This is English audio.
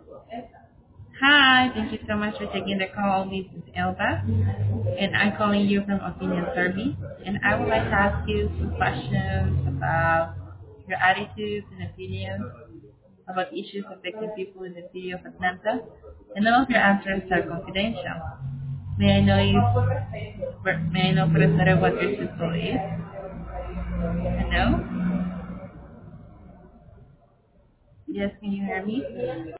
Hi, thank you so much for taking the call. This is Elba, and I'm calling you from Opinion Survey. And I would like to ask you some questions about your attitudes and opinions about issues affecting people in the city of Atlanta. And all of your answers are confidential. May I know may I know for the start what your zip code is? Hello? Yes, can you hear me?